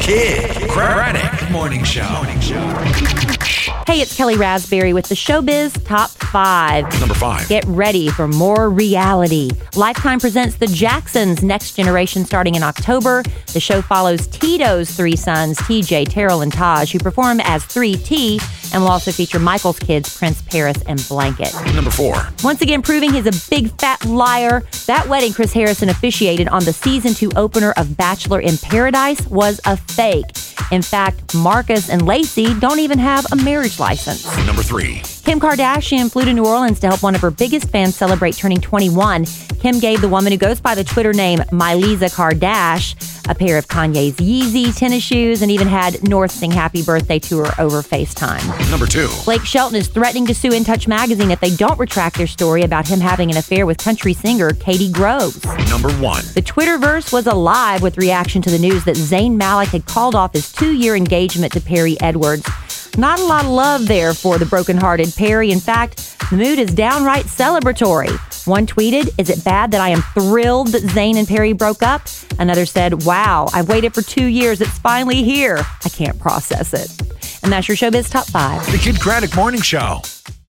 Kid Craddock Morning Show. Hey, it's Kelly Raspberry with the Showbiz Top 5. Number 5. Get ready for more reality. Lifetime presents The Jacksons Next Generation starting in October. The show follows Tito's 3 sons, TJ, Terrell, and Taj, who perform as 3T, and will also feature Michael's kids, Prince, Paris, and Blanket. Number 4. Once again, proving he's a big fat liar, that wedding Chris Harrison officiated on the Season 2 opener of Bachelor in Paradise was a fake. In fact, Marcus and Lacey don't even have a marriage license. Number 3. Kim Kardashian flew to New Orleans to help one of her biggest fans celebrate turning 21. Kim gave the woman who goes by the Twitter name Mylisa Kardash a pair of Kanye's Yeezy tennis shoes and even had North sing happy birthday to her over FaceTime. Number 2. Blake Shelton is threatening to sue In Touch magazine if they don't retract their story about him having an affair with country singer Katie Groves. Number 1. The Twitterverse was alive with reaction to the news that Zayn Malik had called off his 2-year engagement to Perry Edwards. Not a lot of love there for the broken-hearted Perry. In fact, the mood is downright celebratory. One tweeted, "Is it bad that I am thrilled that Zayn and Perry broke up?" Another said, "Wow, I've waited for 2 years. It's finally here. I can't process it." And that's your Showbiz Top 5. The Kid Craddock Morning Show.